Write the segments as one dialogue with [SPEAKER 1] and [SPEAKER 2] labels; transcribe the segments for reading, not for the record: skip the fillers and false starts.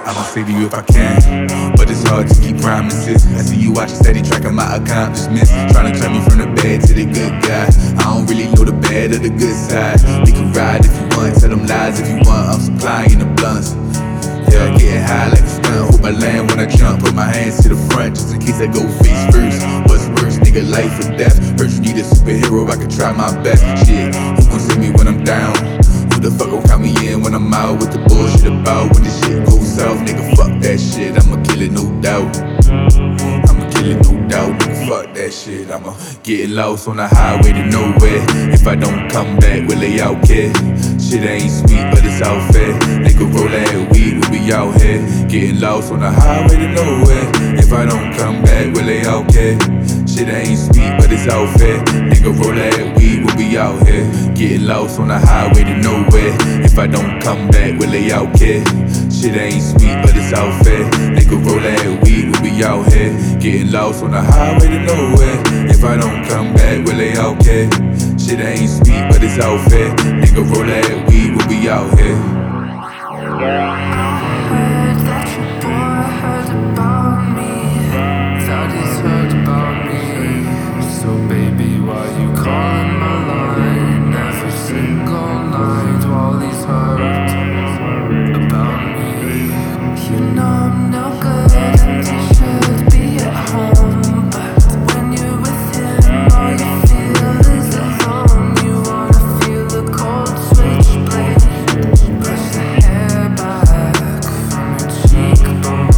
[SPEAKER 1] I'ma save you if I can, but it's hard to keep promises. I see you watching steady, tracking my accomplishments, trying to turn me from the bad to the good guy. I don't really know the bad or the good side. We can ride if you want, tell them lies if you want. I'm supplying the blunts. Yeah, getting high like a stunt. Hold my land when I jump, put my hands to the front just in case I go face first. What's worse, nigga, life or death? First you need a superhero, I can try my best. Shit, who gon' see me when I'm down? Who the fuck gon' count me in when I'm out with the bullshit about when this shit goes south? Nigga, fuck that shit, I'ma kill it, no doubt. I'ma kill it, no doubt, nigga, fuck that shit. I'ma get lost on the highway to nowhere. If I don't come back, will they out care? Shit ain't sweet, but it's out fair. Nigga, roll that weed, we'll be out here. Getting lost on the highway to nowhere. If I don't come back, will they out care? Shit ain't sweet, but it's out fair. Nigga, roll that weed, we'll be out here. Getting lost on the highway to nowhere. If I don't come back, will they out care? Shit ain't sweet, but it's out fair. Nigga, roll that weed, we'll be out here. Getting lost on the highway to nowhere. If I don't come back, will they out care? Shit ain't sweet, but it's out fair. Nigga, roll that weed, we'll be out here.
[SPEAKER 2] Heard that your boy heard about me. Thought he's heard about me. So baby, why you calling my line every single night while he's heard about me? You know I'm no good and you should be at home, but when you're with him, all you feel is alone. You wanna feel the cold switchblade brush the hair back from your cheekbones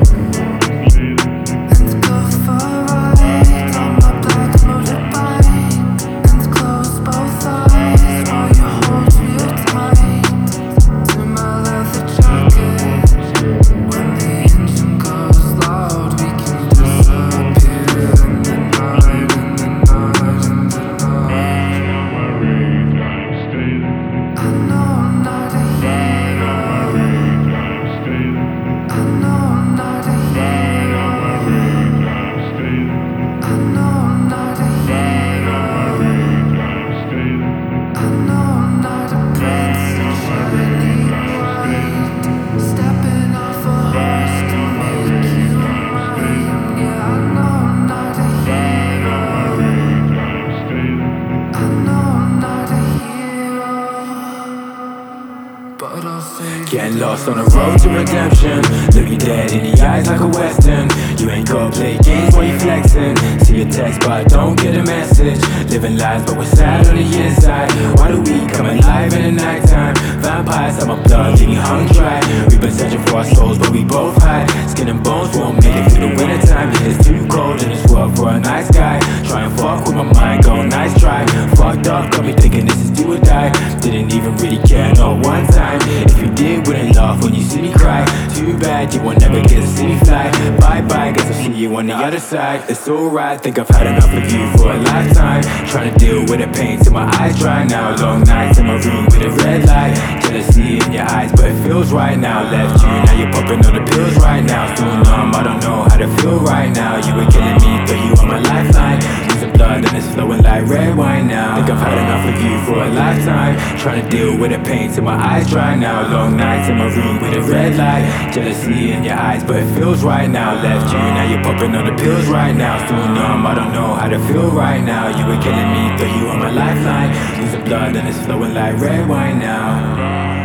[SPEAKER 2] and go for a ride on my black motorbike and close both eyes while you hold real tight to my leather jacket. When the engine goes loud, we can disappear in the night, in the night, in the night. I know I'm not a hero. I know I'm not a hero. I know I'm not a hero. I know I'm not a prince in shining white. Stepping off a horse can make you mine. Yeah, I know I'm not a hero. I know I'm not a hero, but I'll save
[SPEAKER 3] Getting lost on the road to redemption. Look you dead in the eyes like a western. You ain't gotta play games while you flexing. See a text but don't get a message. Living lies but we're sad on the inside. Why do we come alive in the nighttime? Vampires on my blood, getting hung dry. We've been searching for our souls but we both hide. Skin and bones won't make it through the wintertime. It's too cold in this world for a nice guy. Try and fuck with my mind, go nice try. Fucked up, got me thinking this is do or die. Didn't even really care, not one time. If you did, wouldn't laugh when you see me cry. Too bad you won't never get to see me fly. Bye bye, guess I'll see you on the other side. It's alright, think I've had enough of you for a lifetime. Trying to deal with the pain till my eyes dry now. Long nights in my room with a red light. Jealousy in your eyes, but it feels right now. Left you, now you're popping on the pills right now. Still numb, I don't know how to feel right now. You were killing me, but you are my lifeline. Losing blood and it's flowing like red wine now. Think I've had enough of you for a lifetime. Trying to deal with the pain till my eyes dry now. Long nights in my room with a red light. Jealousy in your eyes, but it feels right now. Left you, now you're popping on the pills right now. Still numb, I don't know how to feel right now. You were killing me, but you are my lifeline. Losing blood and it's flowing like red wine now.